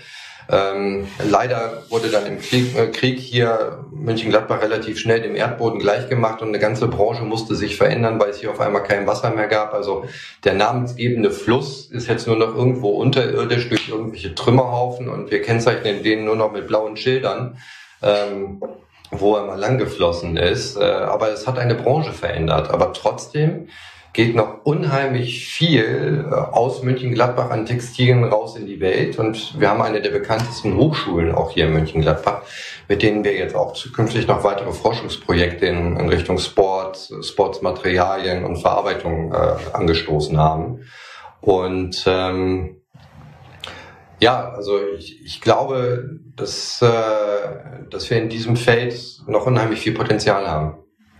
Leider wurde dann im Krieg hier Mönchengladbach relativ schnell dem Erdboden gleichgemacht und eine ganze Branche musste sich verändern, weil es hier auf einmal kein Wasser mehr gab. Also der namensgebende Fluss ist jetzt nur noch irgendwo unterirdisch durch irgendwelche Trümmerhaufen und wir kennzeichnen den nur noch mit blauen Schildern. wo er mal lang geflossen ist. Aber es hat eine Branche verändert. Aber trotzdem geht noch unheimlich viel aus Mönchengladbach an Textilien raus in die Welt. Und wir haben eine der bekanntesten Hochschulen auch hier in Mönchengladbach, mit denen wir jetzt auch zukünftig noch weitere Forschungsprojekte in Richtung Sport, Sportsmaterialien und Verarbeitung angestoßen haben. Und also ich glaube, dass wir in diesem Feld noch unheimlich viel Potenzial haben.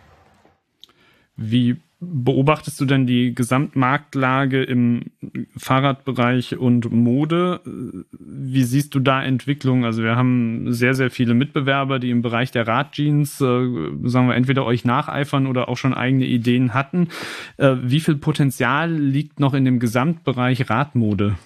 Wie beobachtest du denn die Gesamtmarktlage im Fahrradbereich und Mode? Wie siehst du da Entwicklungen? Also wir haben sehr, sehr viele Mitbewerber, die im Bereich der Radjeans, sagen wir, entweder euch nacheifern oder auch schon eigene Ideen hatten. Wie viel Potenzial liegt noch in dem Gesamtbereich Radmode?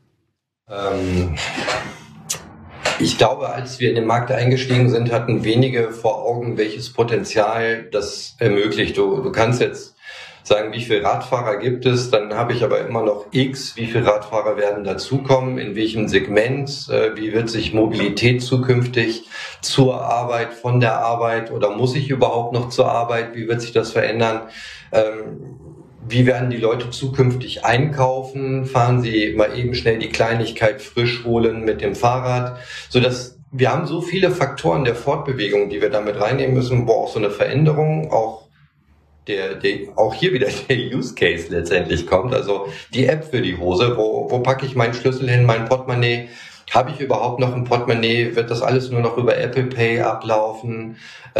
Ich glaube, als wir in den Markt eingestiegen sind, hatten wenige vor Augen, welches Potenzial das ermöglicht. Du kannst jetzt sagen, wie viele Radfahrer gibt es, dann habe ich aber immer noch X, wie viele Radfahrer werden dazukommen, in welchem Segment, wie wird sich Mobilität zukünftig zur Arbeit, von der Arbeit oder muss ich überhaupt noch zur Arbeit, wie wird sich das verändern? Wie werden die Leute zukünftig einkaufen? Fahren sie mal eben schnell die Kleinigkeit frisch holen mit dem Fahrrad? Sodass wir haben so viele Faktoren der Fortbewegung, die wir damit reinnehmen müssen, wo auch so eine Veränderung, auch auch hier wieder der Use Case letztendlich kommt. Also die App für die Hose, wo packe ich meinen Schlüssel hin, mein Portemonnaie? Habe ich überhaupt noch ein Portemonnaie? Wird das alles nur noch über Apple Pay ablaufen?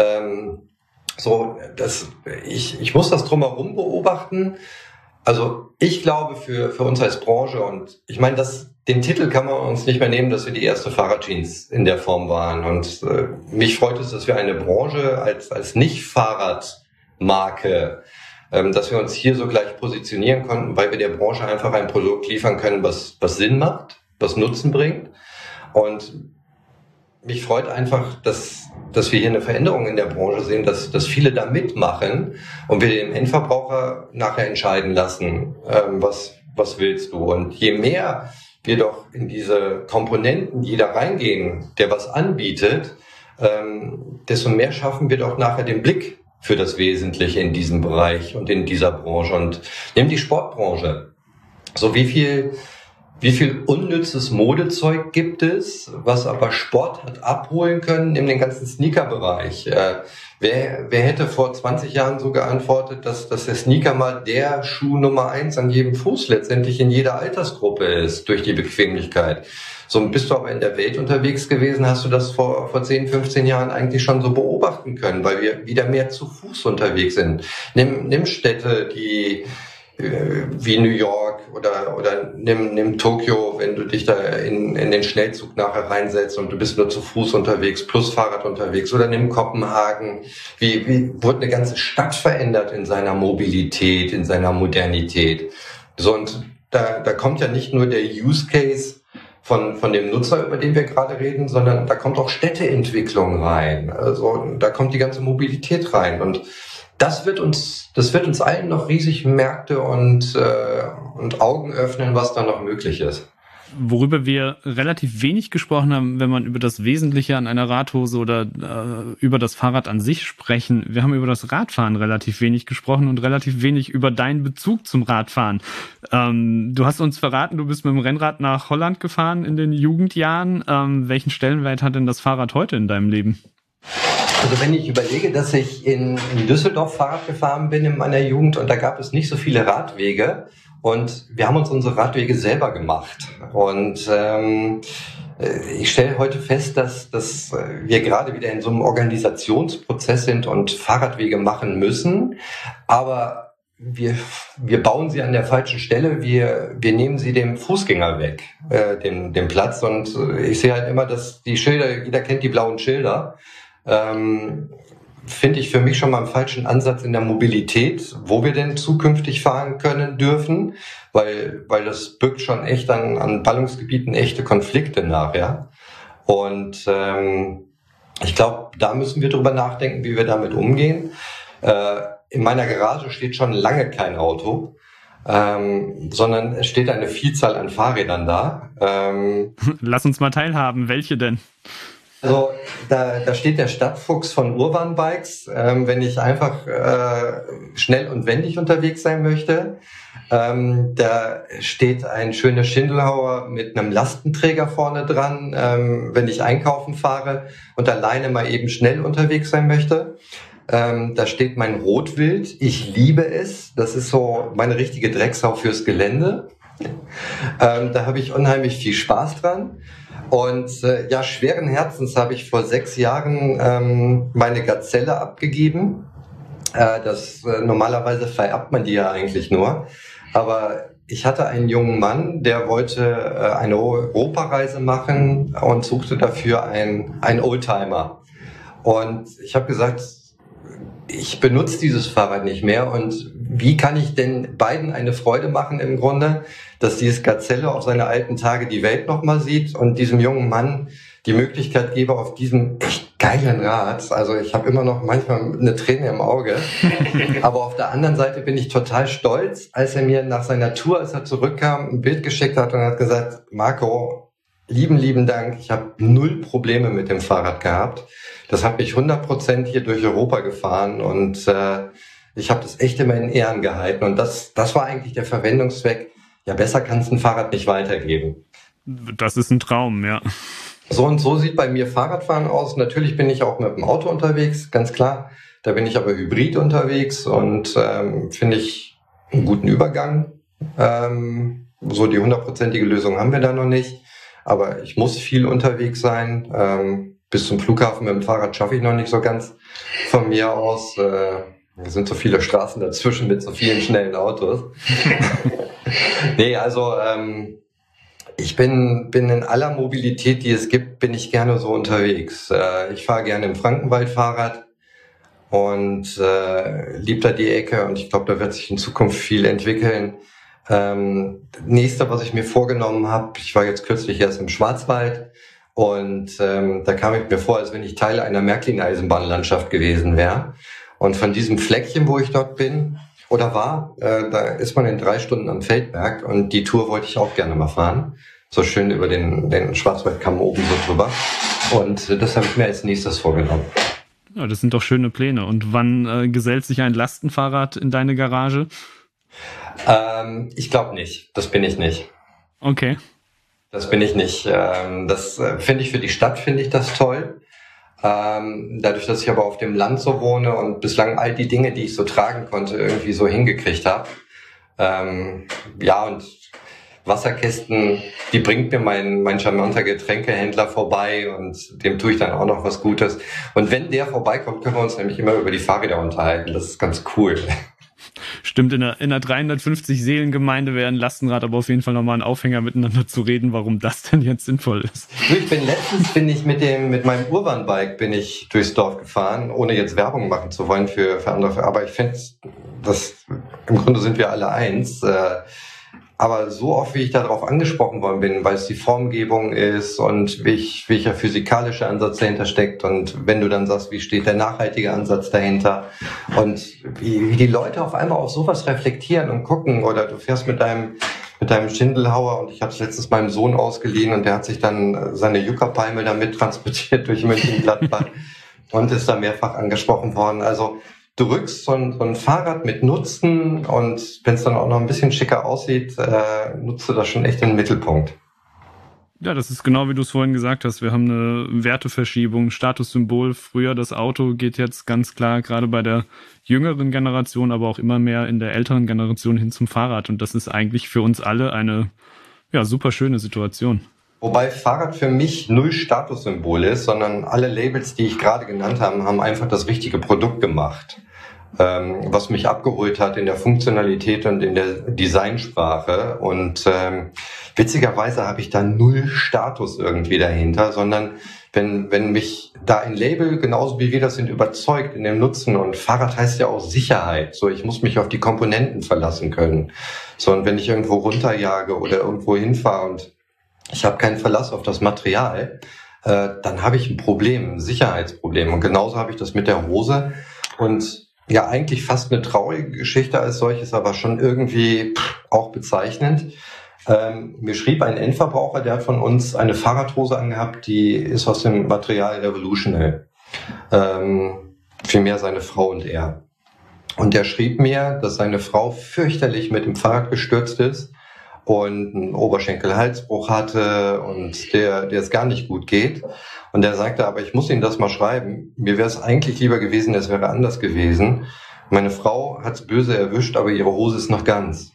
Ich muss das drumherum beobachten. Also ich glaube für uns als Branche, und ich meine, den Titel kann man uns nicht mehr nehmen, dass wir die erste Fahrradjeans in der Form waren. Und mich freut es, dass wir eine Branche als Nicht-Fahrradmarke, dass wir uns hier so gleich positionieren konnten, weil wir der Branche einfach ein Produkt liefern können, was Sinn macht, was Nutzen bringt. Und mich freut einfach, dass wir hier eine Veränderung in der Branche sehen, dass viele da mitmachen und wir den Endverbraucher nachher entscheiden lassen, was willst du. Und je mehr wir doch in diese Komponenten, die da reingehen, der was anbietet, desto mehr schaffen wir doch nachher den Blick für das Wesentliche in diesem Bereich und in dieser Branche. Und nimm die Sportbranche. So wie viel unnützes Modezeug gibt es, was aber Sport hat abholen können in den ganzen Sneaker-Bereich. Wer hätte vor 20 Jahren so geantwortet, dass der Sneaker mal der Schuh Nummer 1 an jedem Fuß letztendlich in jeder Altersgruppe ist, durch die Bequemlichkeit. So bist du aber in der Welt unterwegs gewesen, hast du das vor 10, 15 Jahren eigentlich schon so beobachten können, weil wir wieder mehr zu Fuß unterwegs sind. Nimm Städte, die wie New York oder nimm Tokio, wenn du dich da in den Schnellzug nachher reinsetzt und du bist nur zu Fuß unterwegs plus Fahrrad unterwegs, oder nimm Kopenhagen, wie wurde eine ganze Stadt verändert in seiner Mobilität, in seiner Modernität. So, und da kommt ja nicht nur der Use Case von dem Nutzer, über den wir gerade reden, sondern da kommt auch Städteentwicklung rein. Also da kommt die ganze Mobilität rein, und das wird uns allen noch riesig Märkte und Augen öffnen, was da noch möglich ist. Worüber wir relativ wenig gesprochen haben, wenn man über das Wesentliche an einer Radhose oder über das Fahrrad an sich sprechen. Wir haben über das Radfahren relativ wenig gesprochen und relativ wenig über deinen Bezug zum Radfahren. Du hast uns verraten, du bist mit dem Rennrad nach Holland gefahren in den Jugendjahren. Welchen Stellenwert hat denn das Fahrrad heute in deinem Leben? Also wenn ich überlege, dass ich in Düsseldorf Fahrrad gefahren bin in meiner Jugend, und da gab es nicht so viele Radwege, und wir haben uns unsere Radwege selber gemacht. Und ich stelle heute fest, dass wir gerade wieder in so einem Organisationsprozess sind und Fahrradwege machen müssen, aber wir bauen sie an der falschen Stelle, wir nehmen sie dem Fußgänger weg, den Platz. Und ich sehe halt immer, dass die Schilder, jeder kennt die blauen Schilder, finde ich für mich schon mal einen falschen Ansatz in der Mobilität, wo wir denn zukünftig fahren können dürfen, weil das birgt schon echt an Ballungsgebieten echte Konflikte nachher. Und ich glaube, da müssen wir drüber nachdenken, wie wir damit umgehen. In meiner Garage steht schon lange kein Auto, sondern es steht eine Vielzahl an Fahrrädern da. Lass uns mal teilhaben. Welche denn? Also da steht der Stadtfuchs von Urban Bikes, wenn ich einfach schnell und wendig unterwegs sein möchte. Da steht ein schöner Schindelhauer mit einem Lastenträger vorne dran, wenn ich einkaufen fahre und alleine mal eben schnell unterwegs sein möchte. Da steht mein Rotwild. Ich liebe es. Das ist so meine richtige Drecksau fürs Gelände. Da habe ich unheimlich viel Spaß dran. Und schweren Herzens habe ich vor 6 Jahren meine Gazelle abgegeben. Normalerweise vererbt man die ja eigentlich nur. Aber ich hatte einen jungen Mann, der wollte eine Europareise machen und suchte dafür einen Oldtimer. Und ich habe gesagt, ich benutze dieses Fahrrad nicht mehr. Und wie kann ich denn beiden eine Freude machen im Grunde, dass dieses Gazelle auf seine alten Tage die Welt nochmal sieht und diesem jungen Mann die Möglichkeit gebe, auf diesem echt geilen Rad, also ich habe immer noch manchmal eine Träne im Auge, aber auf der anderen Seite bin ich total stolz, als er mir nach seiner Tour, als er zurückkam, ein Bild geschickt hat und hat gesagt, Marco, lieben Dank, ich habe 0 Probleme mit dem Fahrrad gehabt. Das hat mich 100% hier durch Europa gefahren und ich habe das echt immer in Ehren gehalten und das war eigentlich der Verwendungszweck. Ja, besser kann es ein Fahrrad nicht weitergeben. Das ist ein Traum, ja. So und so sieht bei mir Fahrradfahren aus. Natürlich bin ich auch mit dem Auto unterwegs, ganz klar. Da bin ich aber hybrid unterwegs und finde ich einen guten Übergang. So die 100%ige Lösung haben wir da noch nicht. Aber ich muss viel unterwegs sein. Bis zum Flughafen mit dem Fahrrad schaffe ich noch nicht so ganz von mir aus. Es sind so viele Straßen dazwischen mit so vielen schnellen Autos. Nee, also ich bin in aller Mobilität, die es gibt, bin ich gerne so unterwegs. Ich fahre gerne im Frankenwald Fahrrad und liebe da die Ecke und ich glaube, da wird sich in Zukunft viel entwickeln. Nächste, was ich mir vorgenommen habe, ich war jetzt kürzlich erst im Schwarzwald und da kam ich mir vor, als wenn ich Teil einer Märklin-Eisenbahnlandschaft gewesen wäre. Und von diesem Fleckchen, wo ich dort bin oder war, da ist man in 3 Stunden am Feldberg und die Tour wollte ich auch gerne mal fahren. So schön über den Schwarzwaldkamm oben so drüber. Und das habe ich mir als nächstes vorgenommen. Ja, das sind doch schöne Pläne. Und wann gesellt sich ein Lastenfahrrad in deine Garage? Ich glaube nicht. Das bin ich nicht. Okay. Das bin ich nicht. Das finde ich für die Stadt, finde ich das toll. Dadurch, dass ich aber auf dem Land so wohne und bislang all die Dinge, die ich so tragen konnte, irgendwie so hingekriegt habe. Und Wasserkästen, die bringt mir mein charmanter Getränkehändler vorbei und dem tue ich dann auch noch was Gutes. Und wenn der vorbeikommt, können wir uns nämlich immer über die Fahrräder unterhalten. Das ist ganz cool. Stimmt, in einer 350-Seelen-Gemeinde wäre ein Lastenrad aber auf jeden Fall nochmal ein Aufhänger, miteinander zu reden, warum das denn jetzt sinnvoll ist. Bin ich mit meinem Urban-Bike bin ich durchs Dorf gefahren, ohne jetzt Werbung machen zu wollen für andere. Aber ich finde, im Grunde sind wir alle eins. Aber so oft, wie ich darauf angesprochen worden bin, weil es die Formgebung ist und welcher physikalische Ansatz dahinter steckt und wenn du dann sagst, wie steht der nachhaltige Ansatz dahinter und wie die Leute auf einmal auf sowas reflektieren und gucken oder du fährst mit deinem Schindelhauer und ich habe es letztens meinem Sohn ausgeliehen und der hat sich dann seine Yucca-Palme damit transportiert durch Mönchengladbach und ist da mehrfach angesprochen worden. Also du rückst so ein Fahrrad mit Nutzen und wenn es dann auch noch ein bisschen schicker aussieht, nutzt du das schon echt in den Mittelpunkt. Ja, das ist genau wie du es vorhin gesagt hast. Wir haben eine Werteverschiebung, Statussymbol. Früher das Auto geht jetzt ganz klar gerade bei der jüngeren Generation, aber auch immer mehr in der älteren Generation hin zum Fahrrad. Und das ist eigentlich für uns alle eine super schöne Situation. Wobei Fahrrad für mich 0 Statussymbol ist, sondern alle Labels, die ich gerade genannt habe, haben einfach das richtige Produkt gemacht, was mich abgeholt hat in der Funktionalität und in der Designsprache. Und witzigerweise habe ich da 0 Status irgendwie dahinter, sondern wenn mich da ein Label, genauso wie wir das sind, überzeugt in dem Nutzen, und Fahrrad heißt ja auch Sicherheit, so ich muss mich auf die Komponenten verlassen können. So, und wenn ich irgendwo runterjage oder irgendwo hinfahre und ich habe keinen Verlass auf das Material, dann habe ich ein Problem, ein Sicherheitsproblem. Und genauso habe ich das mit der Hose. Und ja, eigentlich fast eine traurige Geschichte als solches, aber schon irgendwie auch bezeichnend. Mir schrieb ein Endverbraucher, der hat von uns eine Fahrradhose angehabt, die ist aus dem Material Revolutional. Vielmehr seine Frau und er. Und der schrieb mir, dass seine Frau fürchterlich mit dem Fahrrad gestürzt ist und einen Oberschenkel-Halsbruch hatte und der es gar nicht gut geht. Und er sagte, aber ich muss Ihnen das mal schreiben. Mir wäre es eigentlich lieber gewesen, es wäre anders gewesen. Meine Frau hat es böse erwischt, aber ihre Hose ist noch ganz.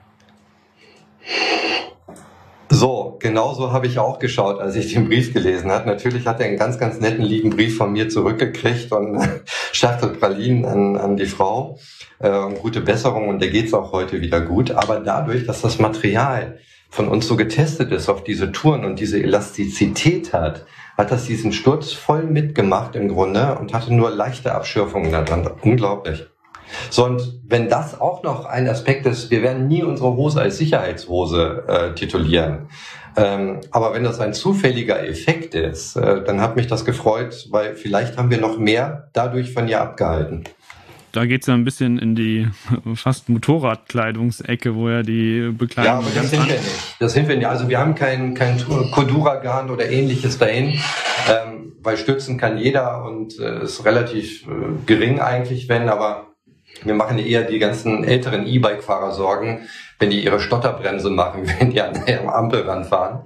So, genauso habe ich auch geschaut, als ich den Brief gelesen habe. Natürlich hat er einen ganz, ganz netten, lieben Brief von mir zurückgekriegt und Schachtel Pralinen an die Frau. Gute Besserung und der geht's auch heute wieder gut. Aber dadurch, dass das Material von uns so getestet ist auf diese Touren und diese Elastizität hat das diesen Sturz voll mitgemacht im Grunde und hatte nur leichte Abschürfungen daran. Unglaublich. So, und wenn das auch noch ein Aspekt ist, wir werden nie unsere Hose als Sicherheitshose titulieren. Aber wenn das ein zufälliger Effekt ist, dann hat mich das gefreut, weil vielleicht haben wir noch mehr dadurch von ihr abgehalten. Da geht es ja ein bisschen in die fast Motorradkleidungsecke, wo ja die Bekleidung... Ja, aber das sind wir nicht. Das sind wir nicht. Also wir haben kein Cordura-Garn oder ähnliches dahin, weil stützen kann jeder und ist relativ gering eigentlich, aber wir machen eher die ganzen älteren E-Bike-Fahrer Sorgen, wenn die ihre Stotterbremse machen, wenn die an der Ampel ranfahren.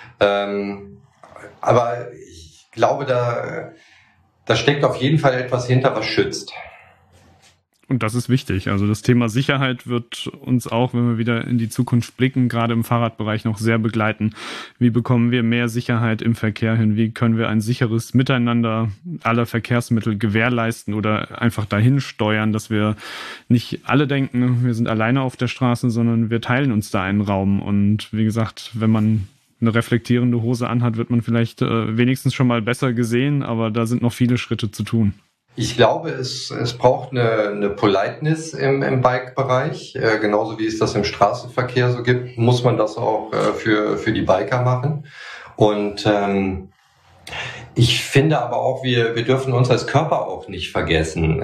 Aber ich glaube, da steckt auf jeden Fall etwas hinter, was schützt. Und das ist wichtig. Also das Thema Sicherheit wird uns auch, wenn wir wieder in die Zukunft blicken, gerade im Fahrradbereich noch sehr begleiten. Wie bekommen wir mehr Sicherheit im Verkehr hin? Wie können wir ein sicheres Miteinander aller Verkehrsmittel gewährleisten oder einfach dahin steuern, dass wir nicht alle denken, wir sind alleine auf der Straße, sondern wir teilen uns da einen Raum. Und wie gesagt, wenn man eine reflektierende Hose anhat, wird man vielleicht wenigstens schon mal besser gesehen, aber da sind noch viele Schritte zu tun. Ich glaube, es braucht eine Politeness im Bike-Bereich. Genauso wie es das im Straßenverkehr so gibt, muss man das auch für die Biker machen. Und ich finde aber auch, wir dürfen uns als Körper auch nicht vergessen.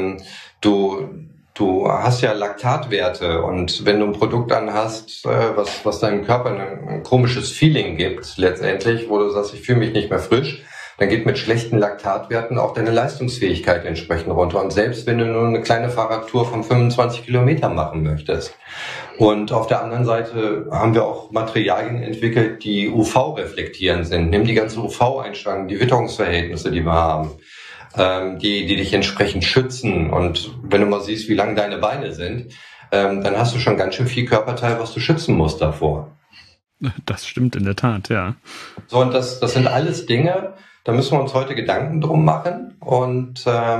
Du hast ja Laktatwerte und wenn du ein Produkt anhast, was deinem Körper ein komisches Feeling gibt letztendlich, wo du sagst, ich fühle mich nicht mehr frisch, dann geht mit schlechten Laktatwerten auch deine Leistungsfähigkeit entsprechend runter. Und selbst wenn du nur eine kleine Fahrradtour von 25 Kilometern machen möchtest. Und auf der anderen Seite haben wir auch Materialien entwickelt, die UV-reflektierend sind. Nimm die ganzen UV-Einstrahlungen, die Witterungsverhältnisse, die wir haben, die dich entsprechend schützen. Und wenn du mal siehst, wie lang deine Beine sind, dann hast du schon ganz schön viel Körperteil, was du schützen musst davor. Das stimmt in der Tat, ja. So, und das sind alles Dinge, da müssen wir uns heute Gedanken drum machen und da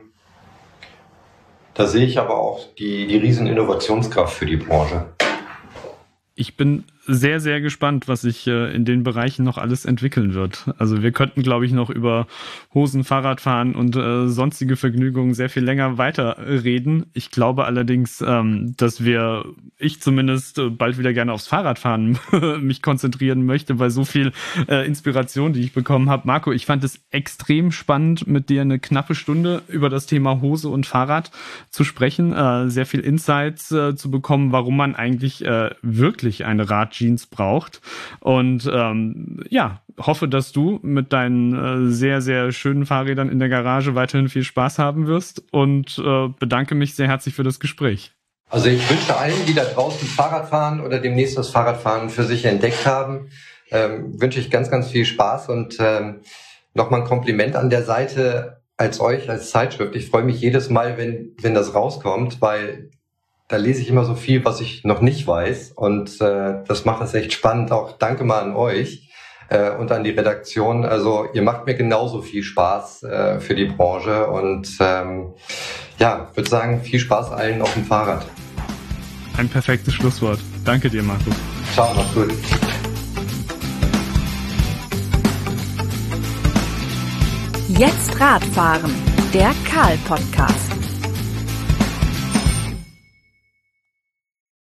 sehe ich aber auch die riesen Innovationskraft für die Branche. Ich bin sehr, sehr gespannt, was sich in den Bereichen noch alles entwickeln wird. Also wir könnten, glaube ich, noch über Hosen, Fahrradfahren und sonstige Vergnügungen sehr viel länger weiterreden. Ich glaube allerdings, dass ich zumindest bald wieder gerne aufs Fahrradfahren mich konzentrieren möchte, weil so viel Inspiration, die ich bekommen habe. Marco, ich fand es extrem spannend, mit dir eine knappe Stunde über das Thema Hose und Fahrrad zu sprechen, sehr viel Insights zu bekommen, warum man eigentlich wirklich eine Radjeans braucht. Und hoffe, dass du mit deinen sehr, sehr schönen Fahrrädern in der Garage weiterhin viel Spaß haben wirst und bedanke mich sehr herzlich für das Gespräch. Also ich wünsche allen, die da draußen Fahrrad fahren oder demnächst das Fahrradfahren für sich entdeckt haben, wünsche ich ganz, ganz viel Spaß und nochmal ein Kompliment an der Seite als Zeitschrift. Ich freue mich jedes Mal, wenn das rauskommt, weil da lese ich immer so viel, was ich noch nicht weiß und das macht es echt spannend. Auch danke mal an euch und an die Redaktion. Also ihr macht mir genauso viel Spaß für die Branche und würde sagen, viel Spaß allen auf dem Fahrrad. Ein perfektes Schlusswort. Danke dir, Marco. Ciao, mach's gut. Jetzt Radfahren, der Karl-Podcast.